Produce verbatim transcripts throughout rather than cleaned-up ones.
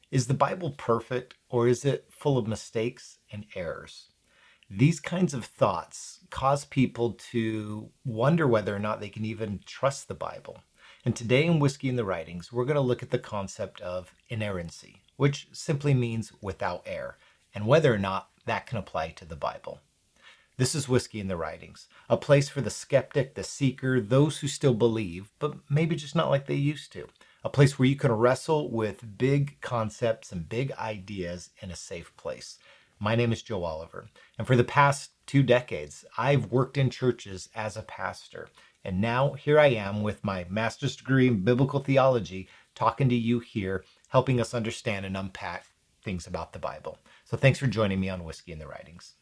Is the Bible perfect, or is it full of mistakes and errors? These kinds of thoughts cause people to wonder whether or not they can even trust the Bible. And today in Whiskey in the Writings, we're going to look at the concept of inerrancy, which simply means without error, and whether or not that can apply to the Bible. This is Whiskey in the Writings, a place for the skeptic, the seeker, those who still believe, but maybe just not like they used to. A place where you can wrestle with big concepts and big ideas in a safe place. My name is Joe Oliver, and for the past two decades, I've worked in churches as a pastor. And now here I am with my master's degree in biblical theology, talking to you here, helping us understand and unpack things about the Bible. So thanks for joining me on Whiskey in the Writings.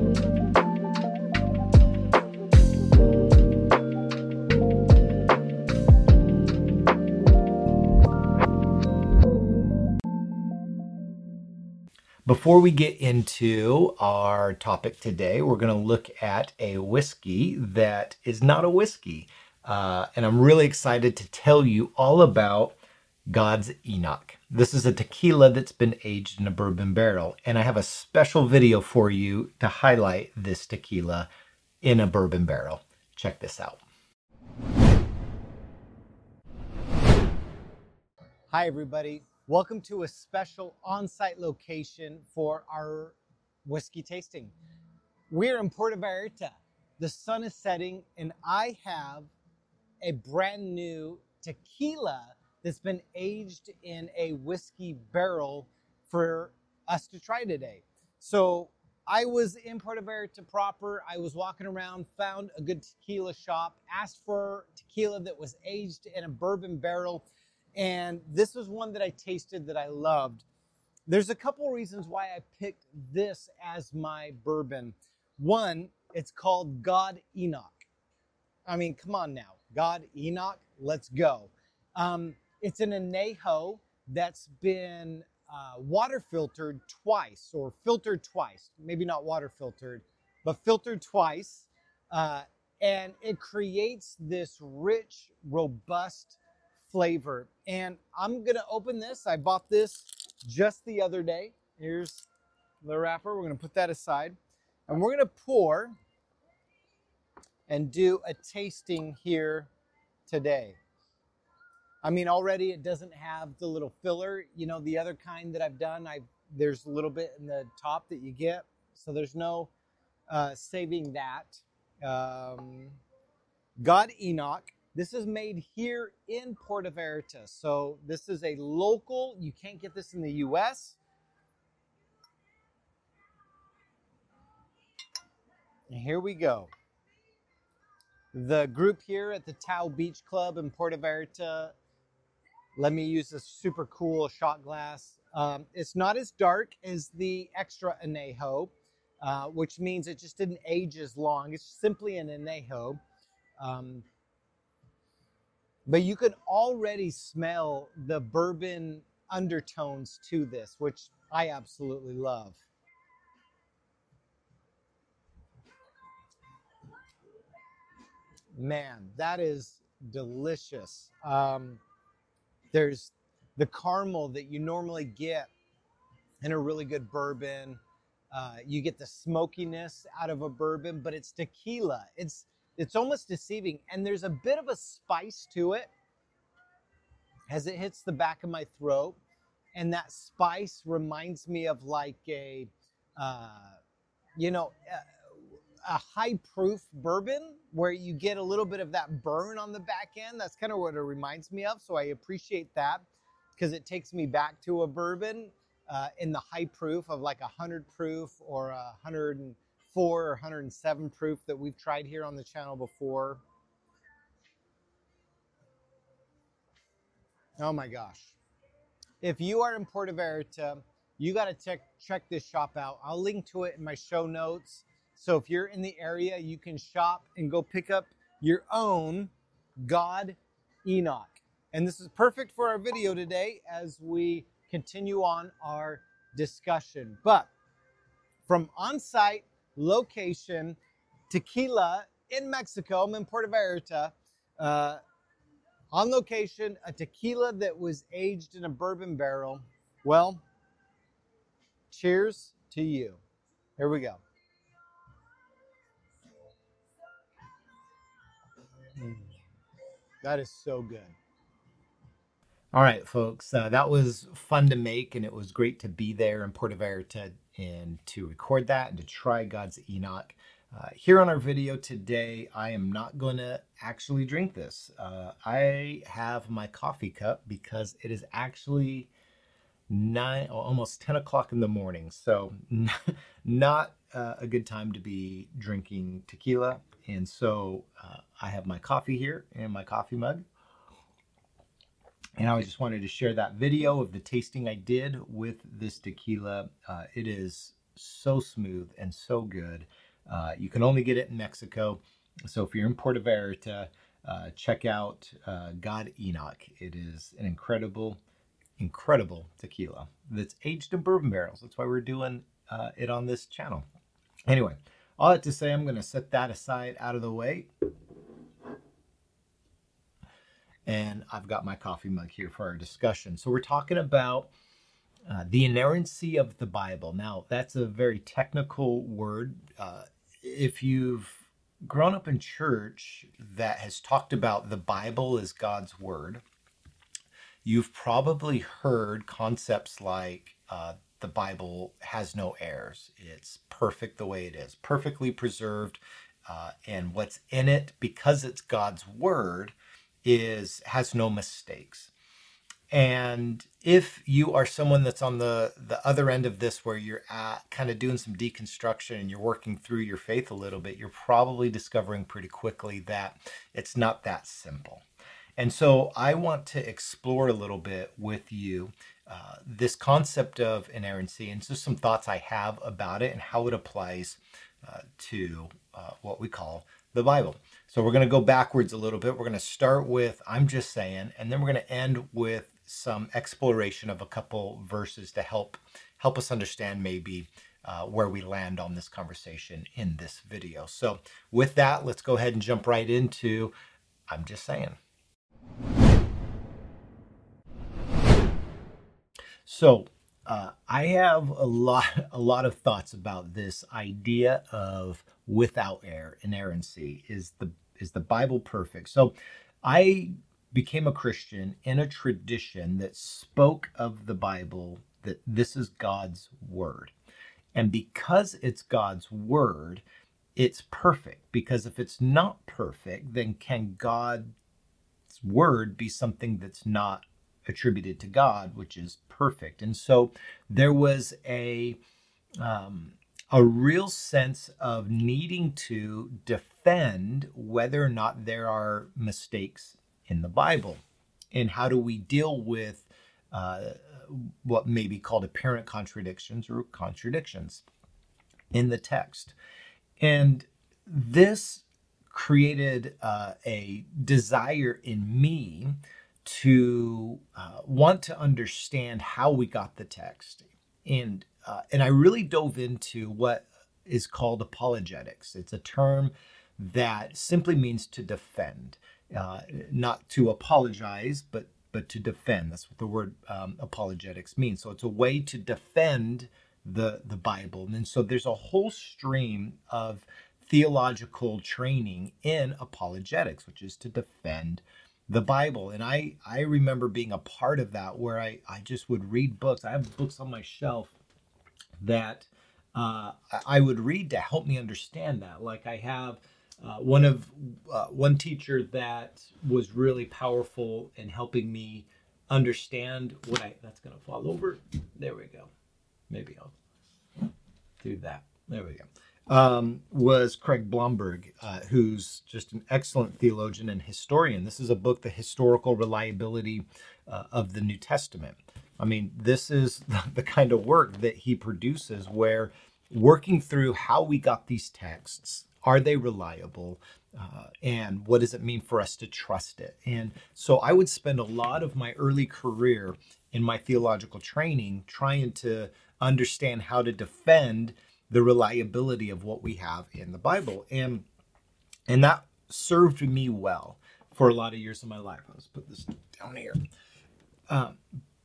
Before we get into our topic today, we're going to look at a whiskey that is not a whiskey. Uh, and I'm really excited to tell you all about God's Enoch. This is a tequila that's been aged in a bourbon barrel. And I have a special video for you to highlight this tequila in a bourbon barrel. Check this out. Hi, everybody. Welcome to a special on-site location for our whiskey tasting. We're in Puerto Vallarta. The sun is setting and I have a brand new tequila that's been aged in a whiskey barrel for us to try today. So I was in Puerto Vallarta proper. I was walking around, found a good tequila shop, asked for tequila that was aged in a bourbon barrel. And this was one that I tasted that I loved. There's a couple reasons why I picked this as my bourbon. One, it's called God Enoch. I mean, come on now. God Enoch, let's go. Um, it's an añejo that's been uh, water filtered twice, or filtered twice. Maybe not water filtered, but filtered twice. Uh, and it creates this rich, robust flavor. And I'm gonna open this. I bought this just the other day. Here's the wrapper. We're gonna put that aside, and we're gonna pour and do a tasting here today. I mean, already it doesn't have the little filler. You know, the other kind that I've done, I there's a little bit in the top that you get, so there's no uh, saving that. Um, God Enoch. This is made here in Puerto Vallarta. So this is a local, you can't get this in the U S. And here we go. The group here at the Tao Beach Club in Puerto Vallarta let me use this super cool shot glass. Um, it's not as dark as the extra añejo, uh, which means it just didn't age as long. It's simply an añejo. Um, But you can already smell the bourbon undertones to this, which I absolutely love. Man, that is delicious. Um, there's the caramel that you normally get in a really good bourbon. Uh, you get the smokiness out of a bourbon, but it's tequila. It's It's almost deceiving. And there's a bit of a spice to it as it hits the back of my throat. And that spice reminds me of like a, uh, you know, a, a high proof bourbon where you get a little bit of that burn on the back end. That's kind of what it reminds me of. So I appreciate that because it takes me back to a bourbon uh, in the high proof of like a hundred proof or a hundred and four or one hundred seven proof that we've tried here on the channel before. Oh my gosh. If you are in Puerto Vallarta, you got to check check this shop out. I'll link to it in my show notes. So if you're in the area, you can shop and go pick up your own God Enoch. And this is perfect for our video today as we continue on our discussion. But from on-site location, tequila in Mexico, I'm in Puerto Vallarta, uh, on location, a tequila that was aged in a bourbon barrel. Well, cheers to you. Here we go. Mm, that is so good. All right, folks, uh, that was fun to make, and it was great to be there in Puerto Vallarta and to record that and to try God's Enoch. Uh, here on our video today, I am not going to actually drink this. Uh, I have my coffee cup because it is actually nine, almost ten o'clock in the morning. So not uh, a good time to be drinking tequila. And so uh, I have my coffee here in my coffee mug. And I just wanted to share that video of the tasting I did with this tequila. Uh, it is so smooth and so good. Uh, you can only get it in Mexico. So if you're in Puerto Vallarta, uh, check out uh, God Enoch. It is an incredible, incredible tequila that's aged in bourbon barrels. That's why we're doing uh, it on this channel. Anyway, all that to say, I'm going to set that aside out of the way. And I've got my coffee mug here for our discussion. So we're talking about uh, the inerrancy of the Bible. Now, that's a very technical word. Uh, if you've grown up in church that has talked about the Bible as God's word, you've probably heard concepts like uh, the Bible has no errors. It's perfect the way it is, perfectly preserved. Uh, and what's in it, because it's God's word, is has no mistakes. And if you are someone that's on the the other end of this, where you're at kind of doing some deconstruction and you're working through your faith a little bit, you're probably discovering pretty quickly that it's not that simple. And so I want to explore a little bit with you uh, this concept of inerrancy and just some thoughts I have about it and how it applies uh, to uh, what we call the Bible. So we're going to go backwards a little bit. We're going to start with I'm just saying, and then we're going to end with some exploration of a couple verses to help help us understand maybe uh, where we land on this conversation in this video. So with that, let's go ahead and jump right into I'm just saying. So uh, I have a lot a lot of thoughts about this idea of without error, inerrancy. Is the is the Bible perfect? So I became a Christian in a tradition that spoke of the Bible, that this is God's word. And because it's God's word, it's perfect. Because if it's not perfect, then can God's word be something that's not attributed to God, which is perfect? And so there was a um, a real sense of needing to defend whether or not there are mistakes in the Bible, and how do we deal with uh, what may be called apparent contradictions or contradictions in the text. And this created uh, a desire in me to uh, want to understand how we got the text. And uh, and I really dove into what is called apologetics. It's a term that simply means to defend, uh, not to apologize, but but to defend. That's what the word um, apologetics means. So it's a way to defend the the Bible. And so there's a whole stream of theological training in apologetics, which is to defend the Bible. And I, I remember being a part of that, where I, I just would read books. I have books on my shelf that uh, I would read to help me understand that. Like I have uh, one of uh, one teacher that was really powerful in helping me understand what I, that's going to fall over. There we go. Maybe I'll do that. There we go. Um, was Craig Blomberg, uh, who's just an excellent theologian and historian. This is a book, The Historical Reliability uh, of the New Testament. I mean, this is the kind of work that he produces, where working through how we got these texts, are they reliable? Uh, and what does it mean for us to trust it? And so I would spend a lot of my early career in my theological training trying to understand how to defend the reliability of what we have in the Bible. And and that served me well for a lot of years of my life. Let's put this down here. Um,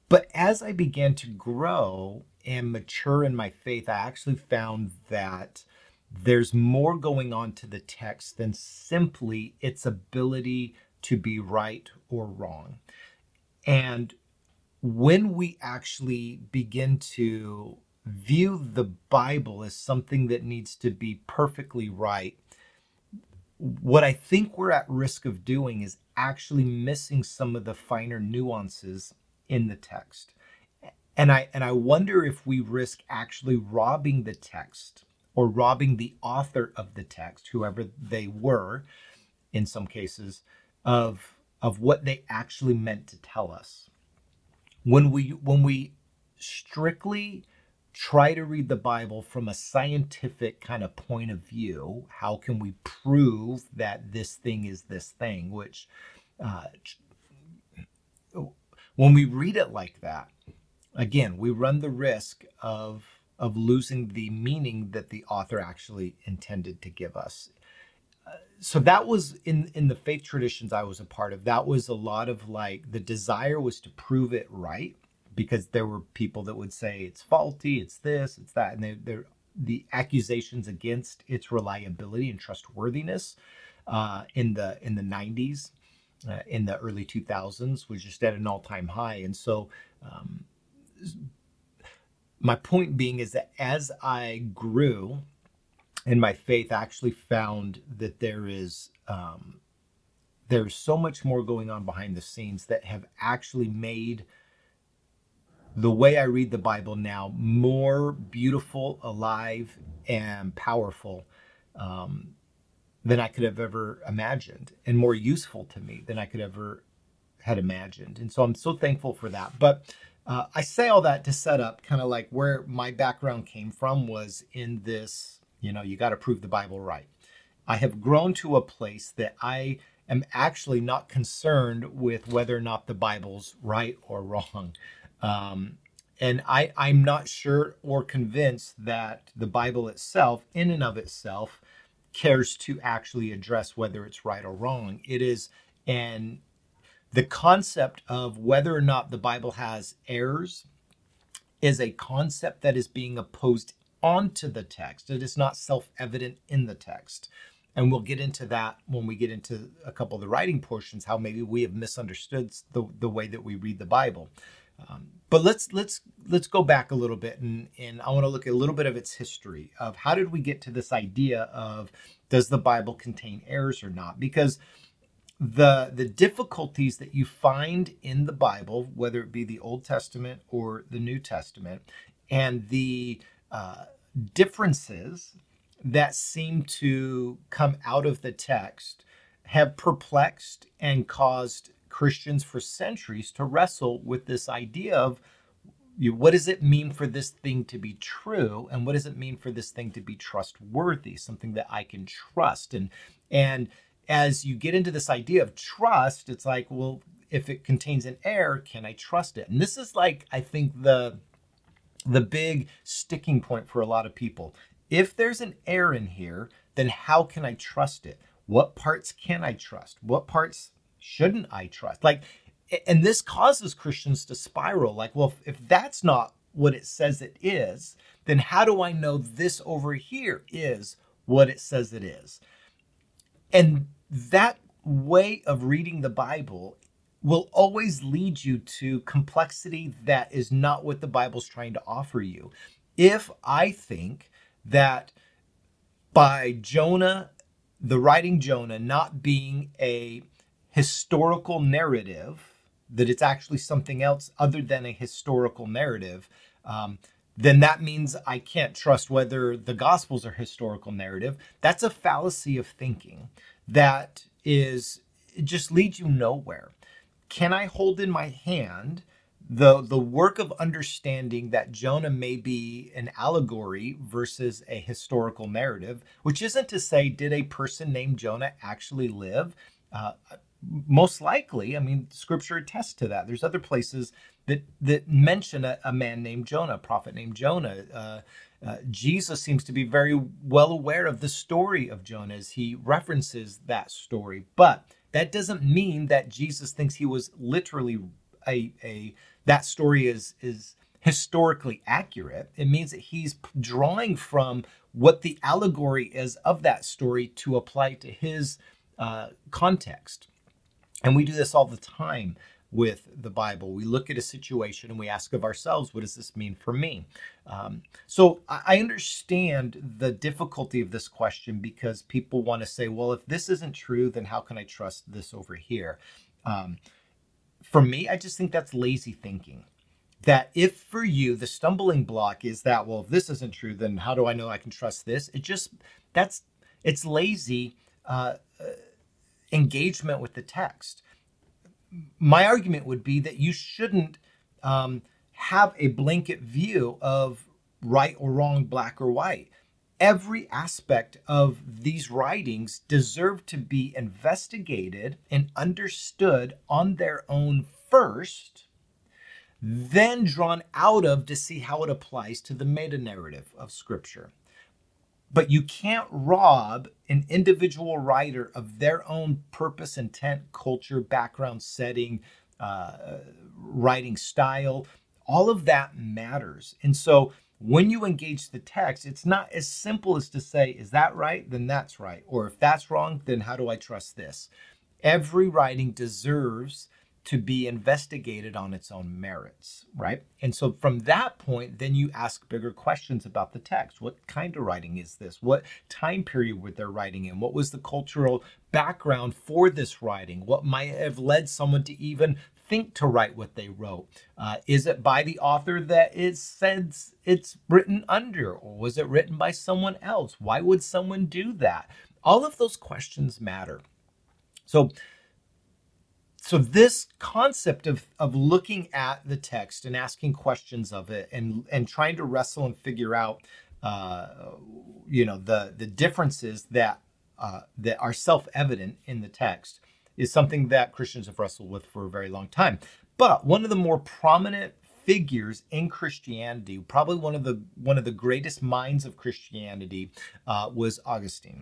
But as I began to grow and mature in my faith, I actually found that there's more going on to the text than simply its ability to be right or wrong. And when we actually begin to view the Bible as something that needs to be perfectly right, what I think we're at risk of doing is actually missing some of the finer nuances in the text. And I and I wonder if we risk actually robbing the text or robbing the author of the text, whoever they were in some cases, of of what they actually meant to tell us. When we when we strictly try to read the Bible from a scientific kind of point of view, how can we prove that this thing is this thing? Which, uh, when we read it like that, again, we run the risk of of losing the meaning that the author actually intended to give us. Uh, so that was in in the faith traditions I was a part of. That was a lot of like the desire was to prove it right, because there were people that would say it's faulty, it's this, it's that, and they, they're the accusations against its reliability and trustworthiness uh, in the in the nineties, uh, in the early two thousands was just at an all-time high. And so um, my point being is that as I grew in my faith, I actually found that there is um, there's so much more going on behind the scenes that have actually made the way I read the Bible now more beautiful, alive, and powerful um, than I could have ever imagined, and more useful to me than I could ever had imagined. And so I'm so thankful for that. But uh, I say all that to set up kind of like where my background came from was in this, you know, you got to prove the Bible right. I have grown to a place that I am actually not concerned with whether or not the Bible's right or wrong. Um, and I, I'm not sure or convinced that the Bible itself, in and of itself, cares to actually address whether it's right or wrong. It is an the concept of whether or not the Bible has errors is a concept that is being opposed onto the text. It is not self-evident in the text. And we'll get into that when we get into a couple of the writing portions, how maybe we have misunderstood the, the way that we read the Bible. Um, but let's let's let's go back a little bit, and, and I want to look at a little bit of its history of how did we get to this idea of does the Bible contain errors or not? Because the the difficulties that you find in the Bible, whether it be the Old Testament or the New Testament, and the uh, differences that seem to come out of the text have perplexed and caused Christians for centuries to wrestle with this idea of you, what does it mean for this thing to be true, and what does it mean for this thing to be trustworthy, something that I can trust. And and as you get into this idea of trust, it's like, well, if it contains an error, can I trust it? And this is like, I think the the big sticking point for a lot of people. If there's an error in here, then how can I trust it? What parts can I trust? What parts shouldn't I trust? Like, and this causes Christians to spiral. Like, well, if, if that's not what it says it is, then how do I know this over here is what it says it is? And that way of reading the Bible will always lead you to complexity that is not what the Bible's trying to offer you. If I think that by Jonah, the writing Jonah not being a historical narrative, that it's actually something else other than a historical narrative, um, then that means I can't trust whether the Gospels are historical narrative. That's a fallacy of thinking that is, it just leads you nowhere. Can I hold in my hand the the work of understanding that Jonah may be an allegory versus a historical narrative, which isn't to say, did a person named Jonah actually live? Uh, most likely, I mean, scripture attests to that. There's other places that that mention a, a man named Jonah, a prophet named Jonah. Uh, uh, Jesus seems to be very well aware of the story of Jonah as he references that story. But that doesn't mean that Jesus thinks he was literally a, a that story is is historically accurate. It means that he's drawing from what the allegory is of that story to apply to his uh, context. And we do this all the time with the Bible. We look at a situation and we ask of ourselves, what does this mean for me? Um, so I understand the difficulty of this question, because people want to say, well, if this isn't true, then how can I trust this over here? Um, for me, I just think that's lazy thinking. That if for you the stumbling block is that, well, if this isn't true, then how do I know I can trust this? It just, that's, it's lazy uh, engagement with the text. My argument would be that you shouldn't um, have a blanket view of right or wrong, black or white. Every aspect of these writings deserve to be investigated and understood on their own first, then drawn out of to see how it applies to the meta-narrative of Scripture. But you can't rob an individual writer of their own purpose, intent, culture, background, setting, uh, writing style. All of that matters. And so when you engage the text, it's not as simple as to say, is that right? Then that's right. Or if that's wrong, then how do I trust this? Every writing deserves to be investigated on its own merits, right? And so from that point, then you ask bigger questions about the text. What kind of writing is this? What time period were they writing in? What was the cultural background for this writing? What might have led someone to even think to write what they wrote? Uh, is it by the author that it says it's written under, or was it written by someone else? Why would someone do that? All of those questions matter. So So this concept of, of looking at the text and asking questions of it, and, and trying to wrestle and figure out, uh, you know, the, the differences that, uh, that are self-evident in the text, is something that Christians have wrestled with for a very long time. But one of the more prominent figures in Christianity, probably one of the one of the greatest minds of Christianity, uh, was Augustine.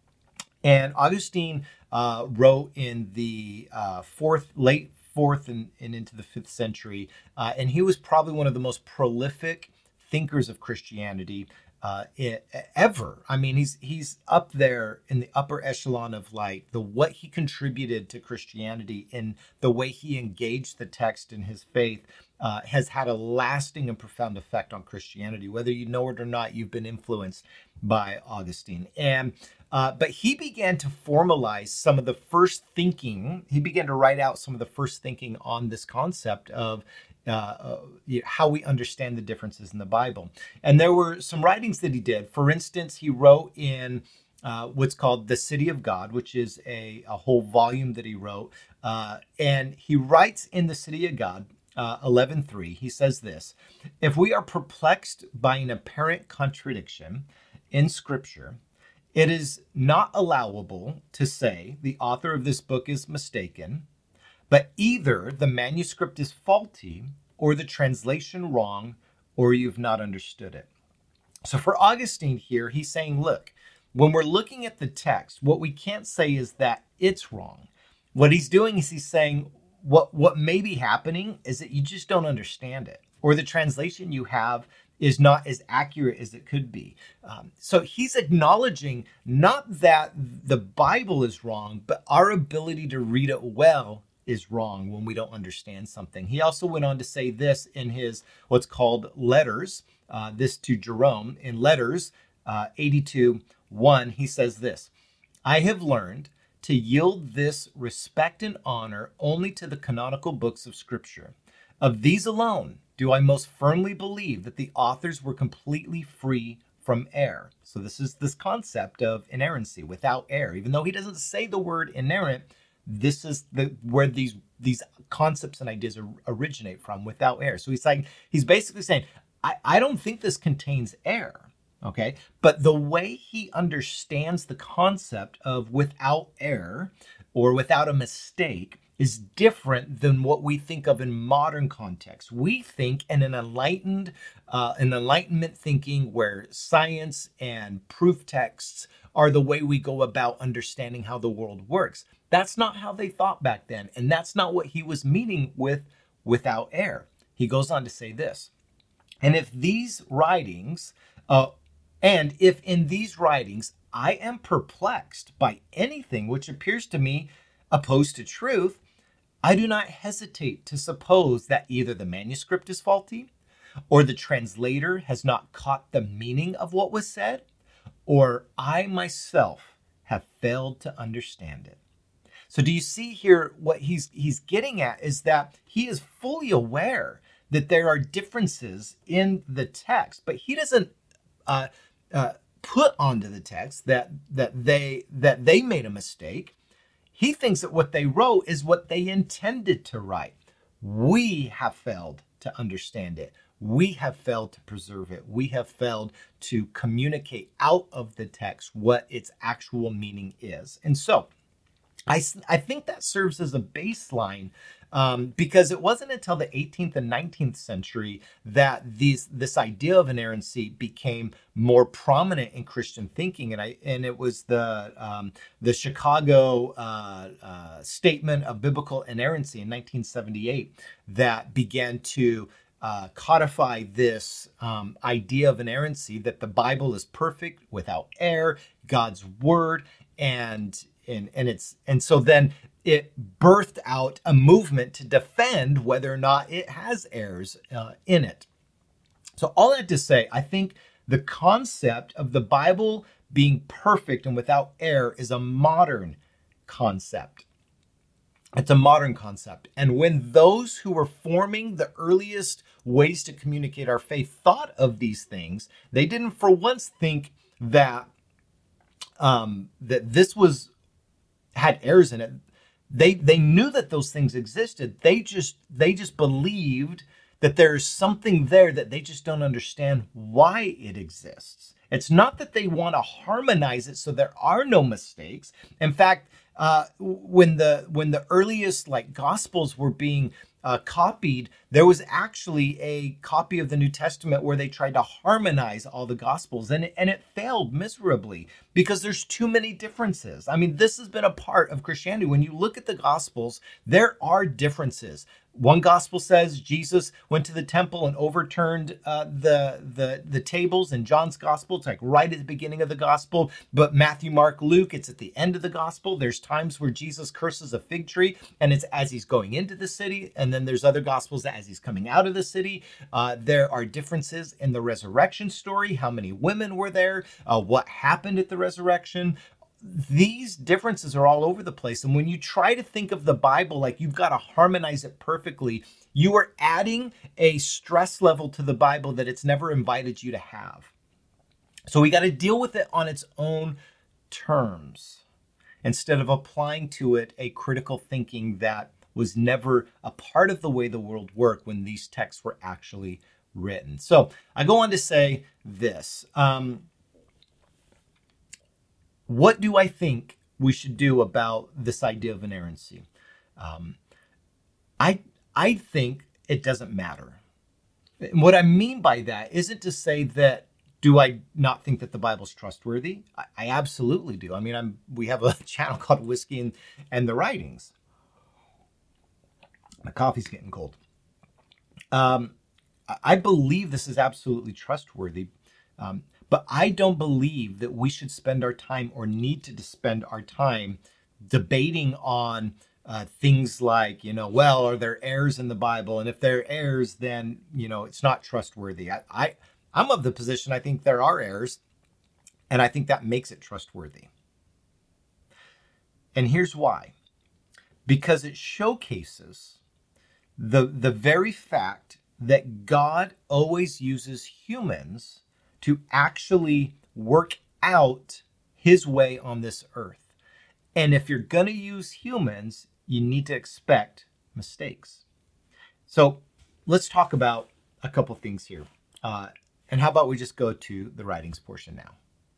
And Augustine uh, wrote in the uh, fourth, late fourth and, and into the fifth century. Uh, and he was probably one of the most prolific thinkers of Christianity uh, ever. I mean, he's he's up there in the upper echelon of like the what he contributed to Christianity in the way he engaged the text in his faith uh, has had a lasting and profound effect on Christianity. Whether you know it or not, you've been influenced by Augustine. And uh, but he began to formalize some of the first thinking. He began to write out some of the first thinking on this concept of Uh, uh, how we understand the differences in the Bible. And there were some writings that he did. For instance, he wrote in uh, what's called The City of God, which is a, a whole volume that he wrote. Uh, and he writes in The City of God, uh, eleven three, he says this: "If we are perplexed by an apparent contradiction in Scripture, it is not allowable to say the author of this book is mistaken, but either the manuscript is faulty, or the translation wrong, or you've not understood it." So for Augustine here, he's saying, look, when we're looking at the text, what we can't say is that it's wrong. What he's doing is he's saying what, what may be happening is that you just don't understand it, or the translation you have is not as accurate as it could be. Um, so he's acknowledging not that the Bible is wrong, but our ability to read it well is wrong when we don't understand something. He also went on to say this in his what's called letters, uh, this to Jerome. In letters uh, eighty-two one, he says this: "I have learned to yield this respect and honor only to the canonical books of Scripture. Of these alone do I most firmly believe that the authors were completely free from error." So this is this concept of inerrancy, without error. Even though he doesn't say the word inerrant, this is the where these these concepts and ideas originate from, without error. So he's like, he's basically saying, I, I don't think this contains error, okay? But the way he understands the concept of without error or without a mistake is different than what we think of in modern context. We think in an enlightened, uh, an enlightenment thinking where science and proof texts are the way we go about understanding how the world works. That's not how they thought back then. And that's not what he was meaning with without error. he goes on to say this, and if these writings, uh, and if in these writings I am perplexed by anything which appears to me opposed to truth, I do not hesitate to suppose that either the manuscript is faulty, or the translator has not caught the meaning of what was said, or I myself have failed to understand it. So do you see here what he's he's getting at is that he is fully aware that there are differences in the text, but he doesn't uh, uh, put onto the text that that they that they made a mistake. He thinks that what they wrote is what they intended to write. We have failed to understand it. We have failed to preserve it. We have failed to communicate out of the text what its actual meaning is. And so I, I think that serves as a baseline um, because it wasn't until the eighteenth and nineteenth century that these this idea of inerrancy became more prominent in Christian thinking, and I and it was the um, the Chicago uh, uh, Statement of Biblical Inerrancy in nineteen seventy-eight that began to uh, codify this um, idea of inerrancy, that the Bible is perfect, without error, God's word, and And and it's and so then it birthed out a movement to defend whether or not it has errors uh, in it. So all that to say, I think the concept of the Bible being perfect and without error is a modern concept. It's a modern concept. And when those who were forming the earliest ways to communicate our faith thought of these things, they didn't for once think that um, that this was had errors in it. They they knew that those things existed. They just they just believed that there's something there that they just don't understand why it exists. It's not that they want to harmonize it so there are no mistakes. In fact, uh, when the when the earliest like gospels were being uh, copied, there was actually a copy of the New Testament where they tried to harmonize all the gospels, and it, and it failed miserably because there's too many differences. I mean, this has been a part of Christianity. When you look at the gospels, there are differences. One gospel says Jesus went to the temple and overturned uh, the, the the tables. In John's gospel, it's like right at the beginning of the gospel. But Matthew, Mark, Luke, it's at the end of the gospel. There's times where Jesus curses a fig tree, and it's as he's going into the city. And then there's other gospels that as he's coming out of the city. Uh, there are differences in the resurrection story. How many women were there? Uh, what happened at the resurrection? These differences are all over the place. And when you try to think of the Bible like you've got to harmonize it perfectly, you are adding a stress level to the Bible that it's never invited you to have. So we got to deal with it on its own terms instead of applying to it a critical thinking that was never a part of the way the world worked when these texts were actually written. So I go on to say this. Um, What do I think we should do about this idea of inerrancy? Um, I I think it doesn't matter. And what I mean by that isn't to say that do I not think that the Bible's trustworthy? I, I absolutely do. I mean, I'm we have a channel called Whiskey and, and the Writings. My coffee's getting cold. Um, I believe this is absolutely trustworthy. Um, But I don't believe that we should spend our time or need to spend our time debating on uh, things like, you know, well, are there errors in the Bible? And if there are errors, then, you know, it's not trustworthy. I, I, I'm of the position I think there are errors, and I think that makes it trustworthy. And here's why. Because it showcases the, the very fact that God always uses humans to actually work out his way on this earth. And if you're going to use humans, you need to expect mistakes. So let's talk about a couple things here. Uh, and how about we just go to the writings portion now?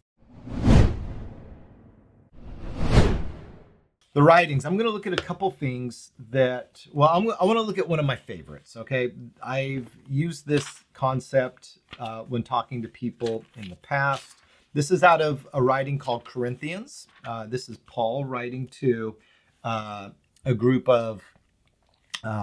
The writings, I'm going to look at a couple things that, well, I'm, I want to look at one of my favorites, okay? I've used this concept uh, when talking to people in the past. This is out of a writing called Corinthians. Uh, this is Paul writing to uh, a group of uh,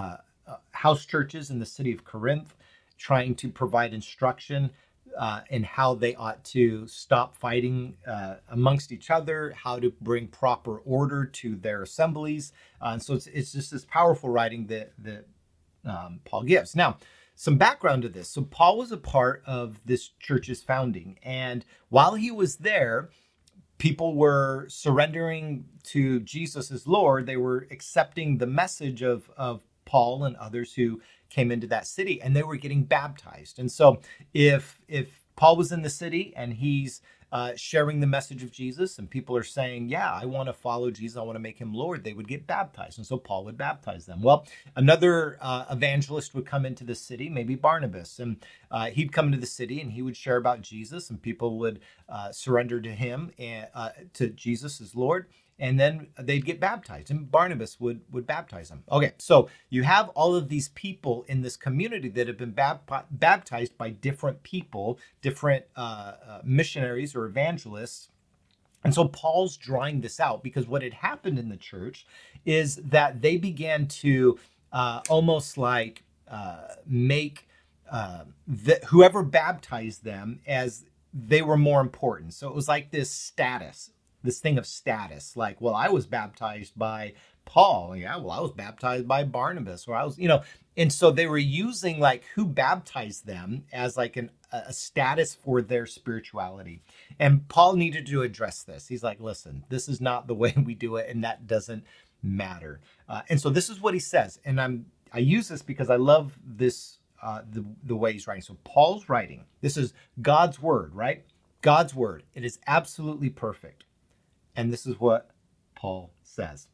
uh, house churches in the city of Corinth, trying to provide instruction uh, in how they ought to stop fighting uh, amongst each other, how to bring proper order to their assemblies. Uh, and so it's, it's just this powerful writing that, that um, Paul gives. Now, some background to this. So Paul was a part of this church's founding. And while he was there, people were surrendering to Jesus as Lord. They were accepting the message of, of Paul and others who came into that city, and they were getting baptized. And so if if Paul was in the city and he's uh, sharing the message of Jesus, and people are saying, yeah, I want to follow Jesus, I want to make him Lord, they would get baptized. And so Paul would baptize them. Well, another uh, evangelist would come into the city, maybe Barnabas, and uh, he'd come into the city and he would share about Jesus, and people would uh, surrender to him and uh, to Jesus as Lord. And then they'd get baptized, and Barnabas would, would baptize them. Okay, so you have all of these people in this community that have been bap- baptized by different people, different uh, uh, missionaries or evangelists. And so Paul's drawing this out because what had happened in the church is that they began to uh, almost like uh, make uh, the, whoever baptized them as they were more important. So it was like this status. This thing of status, like, well, I was baptized by Paul. Yeah, well, I was baptized by Barnabas, or I was, you know, and so they were using like who baptized them as like an, a status for their spirituality. And Paul needed to address this. He's like, listen, this is not the way we do it, and that doesn't matter. Uh, and so this is what he says. And I'm I use this because I love this, uh, the, the way he's writing. So Paul's writing. This is God's word, right? God's word. It is absolutely perfect. And this is what Paul says.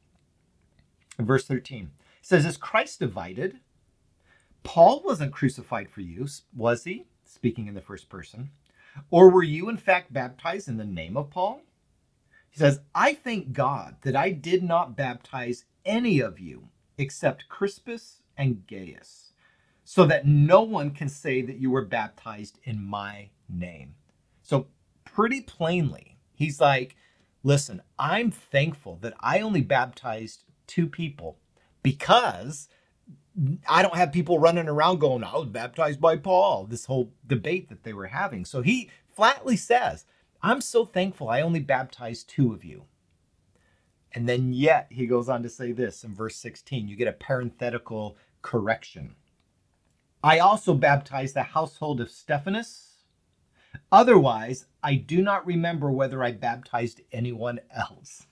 In verse thirteen, it says, is Christ divided? Paul wasn't crucified for you, was he? Speaking in the first person. Or were you in fact baptized in the name of Paul? He says, I thank God that I did not baptize any of you except Crispus and Gaius, so that no one can say that you were baptized in my name. So pretty plainly, he's like, listen, I'm thankful that I only baptized two people because I don't have people running around going, I was baptized by Paul, this whole debate that they were having. So he flatly says, I'm so thankful I only baptized two of you. And then yet he goes on to say this in verse sixteen, you get a parenthetical correction. I also baptized the household of Stephanas. Otherwise, I do not remember whether I baptized anyone else.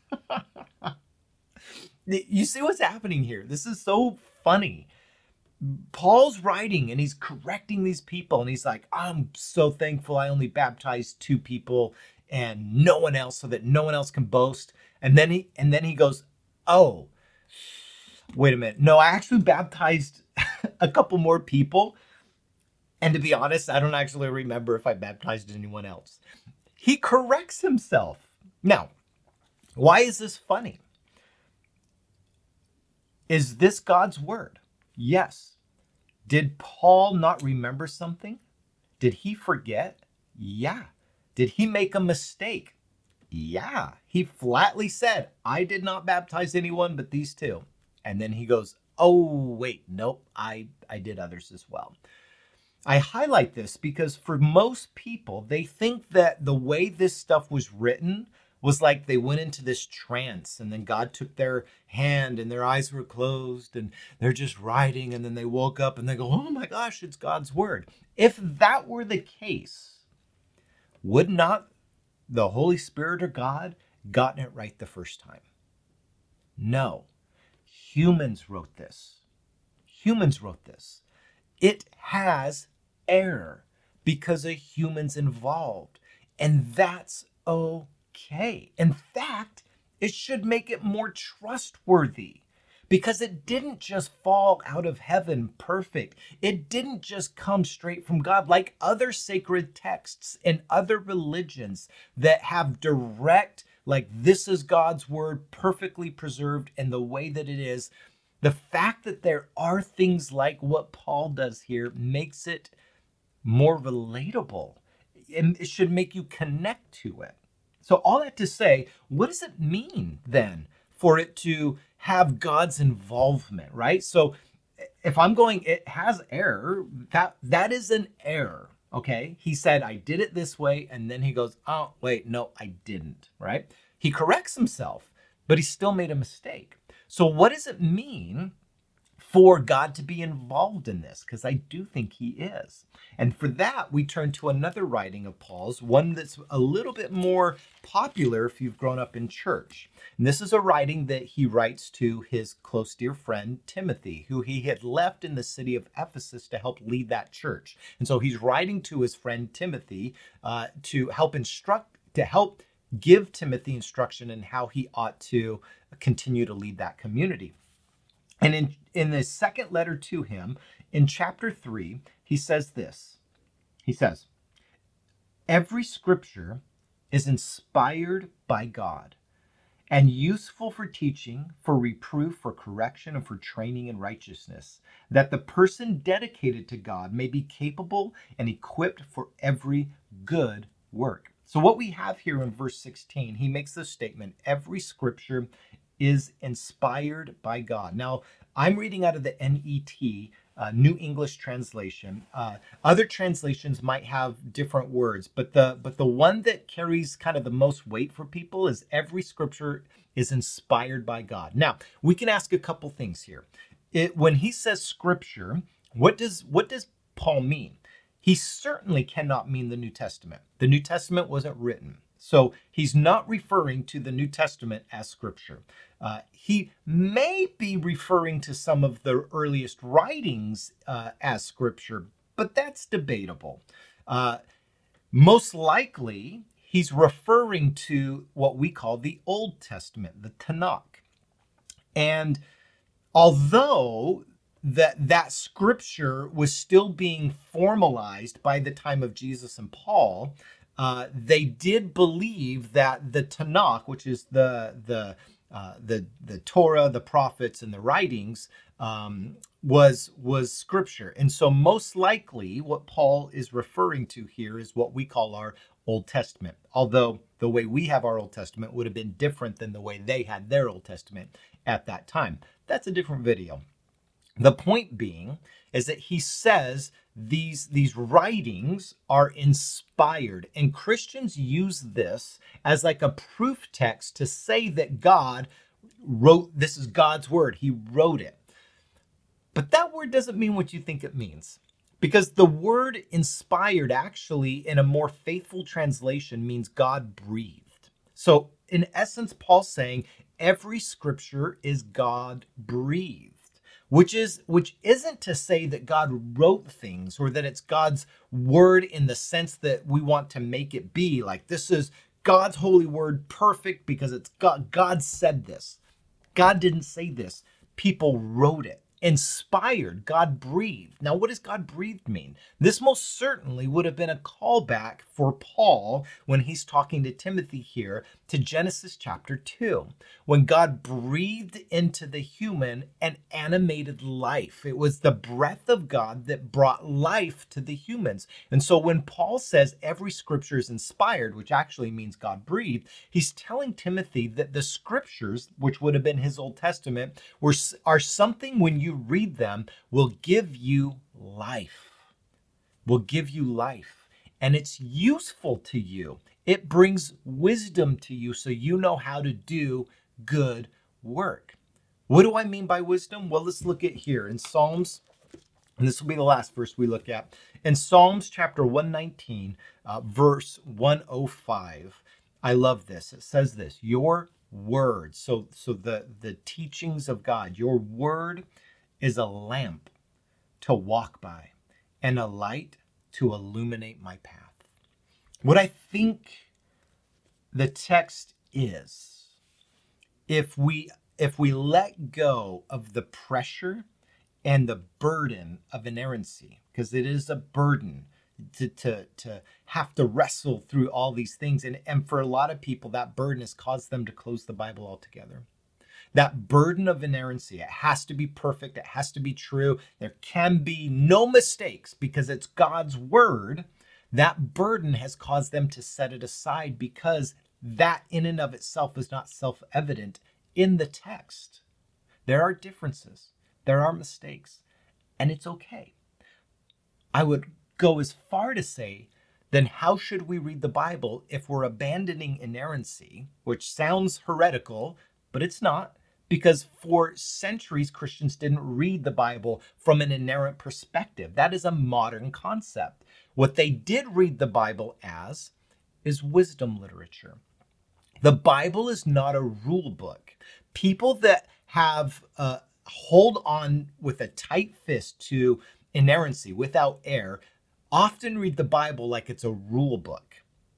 You see what's happening here? This is so funny. Paul's writing and he's correcting these people. And he's like, I'm so thankful I only baptized two people and no one else so that no one else can boast. And then he, and then he goes, oh, wait a minute. No, I actually baptized a couple more people. And to be honest, I don't actually remember if I baptized anyone else. He corrects himself. Now, why is this funny? Is this God's word? Yes. Did Paul not remember something? Did he forget? Yeah. Did he make a mistake? Yeah. He flatly said, I did not baptize anyone but these two. And then he goes, oh, wait, nope, I, I did others as well. I highlight this because for most people, they think that the way this stuff was written was like they went into this trance and then God took their hand and their eyes were closed and they're just writing and then they woke up and they go, oh my gosh, it's God's word. If that were the case, would not the Holy Spirit or God gotten it right the first time? No. Humans wrote this. Humans wrote this. It has error because of humans involved. And that's okay. In fact, it should make it more trustworthy because it didn't just fall out of heaven perfect. It didn't just come straight from God like other sacred texts and other religions that have direct, like this is God's word perfectly preserved in the way that it is. The fact that there are things like what Paul does here makes it more relatable. And it should make you connect to it. So all that to say, what does it mean then for it to have God's involvement, right? So if I'm going, it has error, that that is an error. Okay. He said, I did it this way. And then he goes, oh, wait, no, I didn't. Right. He corrects himself, but he still made a mistake. So what does it mean for God to be involved in this? Because I do think he is. And for that, we turn to another writing of Paul's, one that's a little bit more popular if you've grown up in church. And this is a writing that he writes to his close dear friend, Timothy, who he had left in the city of Ephesus to help lead that church. And so he's writing to his friend Timothy uh, to help instruct, to help give Timothy instruction in how he ought to continue to lead that community. And in, in the second letter to him, in chapter three, he says this. He says, every scripture is inspired by God and useful for teaching, for reproof, for correction, and for training in righteousness, that the person dedicated to God may be capable and equipped for every good work. So what we have here in verse sixteen, he makes this statement, every scripture is inspired by God. Now, I'm reading out of the N E T, uh, New English Translation. Uh, other translations might have different words, but the but the one that carries kind of the most weight for people is every scripture is inspired by God. Now, we can ask a couple things here. It, when he says scripture, what does what does Paul mean? He certainly cannot mean the New Testament. The New Testament wasn't written. So he's not referring to the New Testament as scripture. Uh, he may be referring to some of the earliest writings uh, as scripture, but that's debatable. Uh, most likely, he's referring to what we call the Old Testament, the Tanakh. And although that that scripture was still being formalized by the time of Jesus and Paul, Uh, they did believe that the Tanakh, which is the the uh, the the Torah, the prophets, and the writings, um, was was scripture. And so, most likely, what Paul is referring to here is what we call our Old Testament. Although the way we have our Old Testament would have been different than the way they had their Old Testament at that time. That's a different video. The point being is that he says these, these writings are inspired, and Christians use this as like a proof text to say that God wrote, this is God's word, he wrote it. But that word doesn't mean what you think it means, because the word inspired actually in a more faithful translation means God breathed. So in essence, Paul's saying every scripture is God breathed. Which is which isn't to say that God wrote things or that it's God's word in the sense that we want to make it be like this is God's holy word, perfect because it's God. God said this. God didn't say this. People wrote it. Inspired, God breathed. Now, what does God breathed mean? This most certainly would have been a callback for Paul when he's talking to Timothy here to Genesis chapter two, when God breathed into the human an animated life. It was the breath of God that brought life to the humans. And so when Paul says every scripture is inspired, which actually means God breathed, he's telling Timothy that the scriptures, which would have been his Old Testament, were are something when you read them will give you life, will give you life. And it's useful to you. It brings wisdom to you so you know how to do good work. What do I mean by wisdom? Well, let's look at here in Psalms, and this will be the last verse we look at. In Psalms chapter one nineteen, uh, verse one oh five, I love this. It says this, your word, so, so the, the teachings of God, your word is a lamp to walk by and a light to illuminate my path. What I think the text is, if we if we let go of the pressure and the burden of inerrancy, because it is a burden to, to, to have to wrestle through all these things. And, and for a lot of people, that burden has caused them to close the Bible altogether. That burden of inerrancy, it has to be perfect. It has to be true. There can be no mistakes because it's God's word. That burden has caused them to set it aside because that in and of itself is not self-evident in the text. There are differences. There are mistakes. and it's okay. I would go as far to say, then how should we read the Bible if we're abandoning inerrancy, which sounds heretical, but it's not, because for centuries Christians didn't read the Bible from an inerrant perspective. That is a modern concept. What they did read the Bible as is wisdom literature. The Bible is not a rule book. People that have uh, hold on with a tight fist to inerrancy without error often read the Bible like it's a rule book,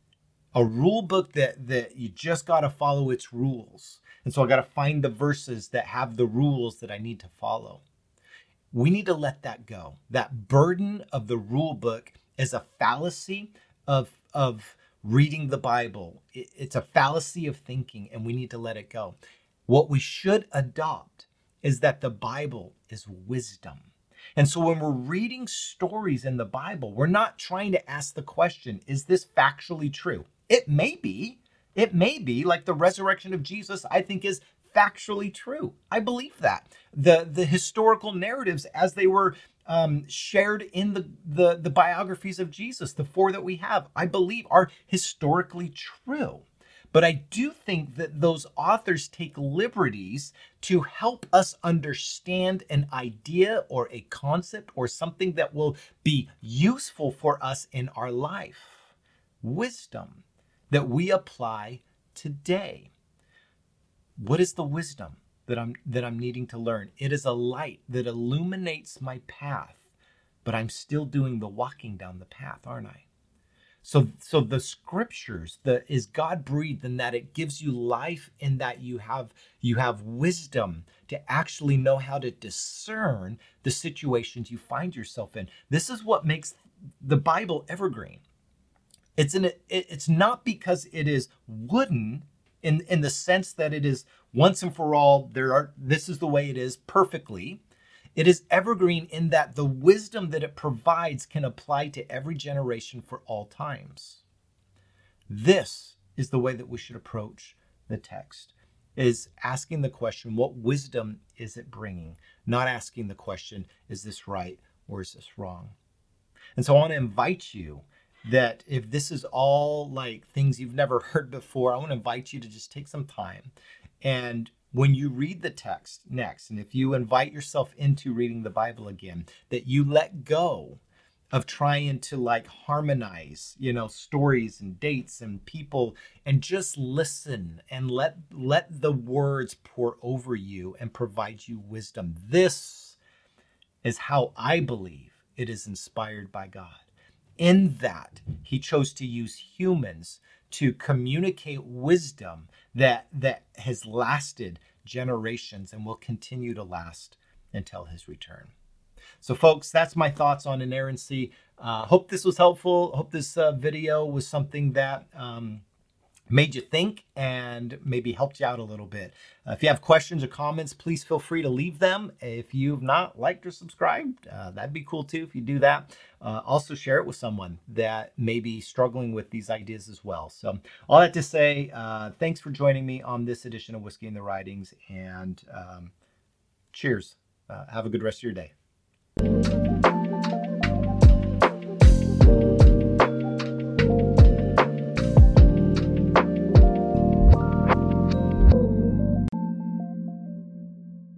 a rule book that, that you just got to follow its rules. And so I got to find the verses that have the rules that I need to follow. We need to let that go. That burden of the rule book is a fallacy of, of reading the Bible. It, it's a fallacy of thinking, and we need to let it go. What we should adopt is that the Bible is wisdom. And so when we're reading stories in the Bible, we're not trying to ask the question, is this factually true? It may be. It may be, like the resurrection of Jesus, I think is factually true. I believe that. The, the historical narratives as they were um, shared in the, the, the biographies of Jesus, the four that we have, I believe are historically true. But I do think that those authors take liberties to help us understand an idea or a concept or something that will be useful for us in our life. Wisdom that we apply today. What is the wisdom that I'm that I'm needing to learn? It is a light that illuminates my path, but I'm still doing the walking down the path, aren't I? So, so the scriptures, the is God breathed in that it gives you life, in that you have you have wisdom to actually know how to discern the situations you find yourself in. This is what makes the Bible evergreen. It's in it, it's not because it is wooden in in the sense that it is once and for all. There are this is the way it is perfectly. It is evergreen in that the wisdom that it provides can apply to every generation for all times. This is the way that we should approach the text, is asking the question, what wisdom is it bringing? Not asking the question, is this right or is this wrong? And so I want to invite you that if this is all like things you've never heard before, I want to invite you to just take some time, and when you read the text next, and if you invite yourself into reading the Bible again, that you let go of trying to like harmonize, you know, stories and dates and people, and just listen and let let the words pour over you and provide you wisdom. This is how I believe it is inspired by God. In that he chose to use humans to communicate wisdom that that has lasted generations and will continue to last until his return. So folks, that's my thoughts on inerrancy. Uh, hope this was helpful. Hope this uh, video was something that um, made you think and maybe helped you out a little bit. Uh, if you have questions or comments, please feel free to leave them. If you've not liked or subscribed, uh, that'd be cool too if you do that. Uh, also share it with someone that may be struggling with these ideas as well. So all that to say, uh, thanks for joining me on this edition of Whiskey and the Writings, and um, cheers. Uh, have a good rest of your day.